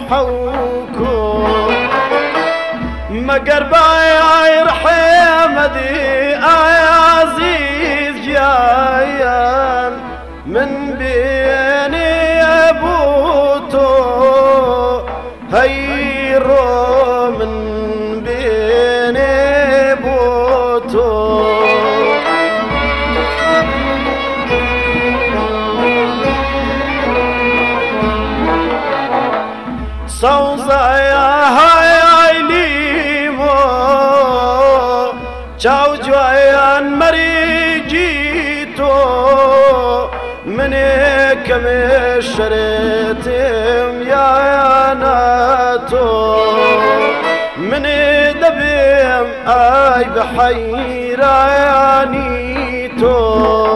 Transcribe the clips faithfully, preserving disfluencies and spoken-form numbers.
حوكو مگر باي رحمدي آي عزيز جايان من بيني ابوتو هيرو من بيني بوتو صوصا يا هاي ليمو چاو جوان مريجيتو من كم شريتم يا ناتو من دبيم اي بحيرانيتو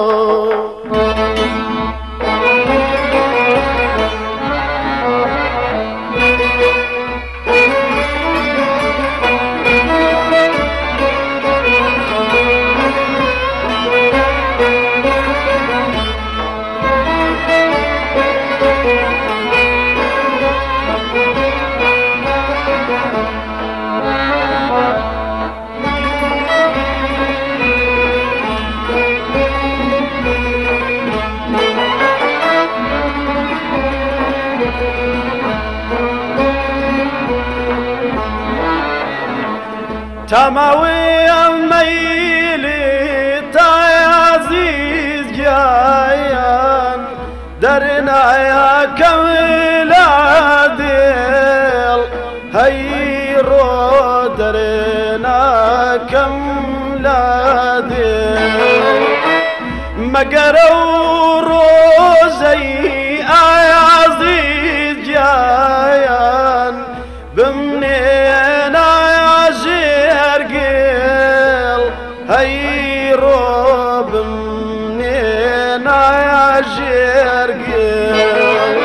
تماوي ميلي تا عزيز جايان درنا يا كولا ديل هيرو درنا كملا ديل مقرو روزي عزيز جايان بمنين هيرو بمنين يا جرقل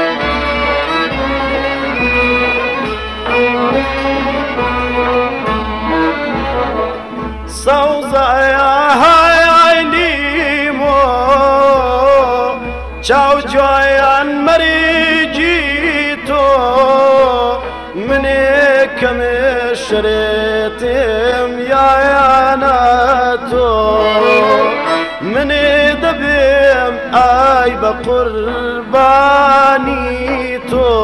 صوصا يا هاي ليمو چاو جوان مريجيتو من كم شريتم يا ناتو من دبيم اي بقربانيتو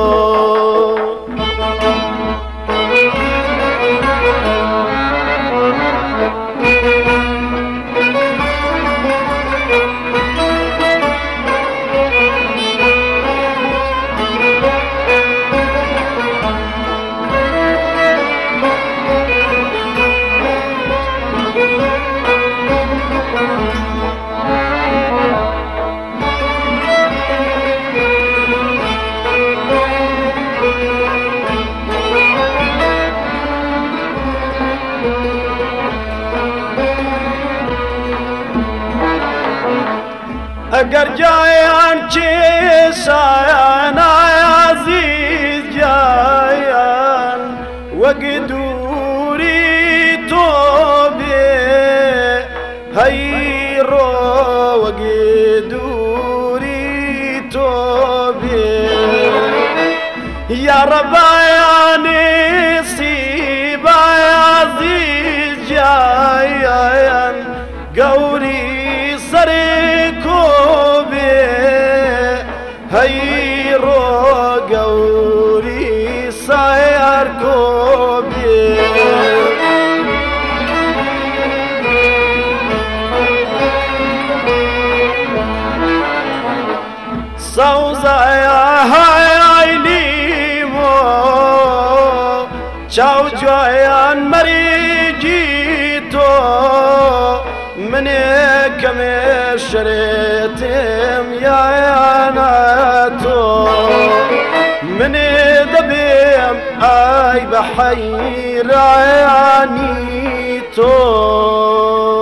اگر جايان چه سایان عزیز جايان وقدوري توبي هيرو وقدوري توبي يا رب يا نصيب عزيز جايان قوري سركوبي هيرو قوري سيركوبي صوصا يا هاي ليمو چاو جوان مريجيتو من كم شريتم يا ناتو من دبيم اي بحيرانيتو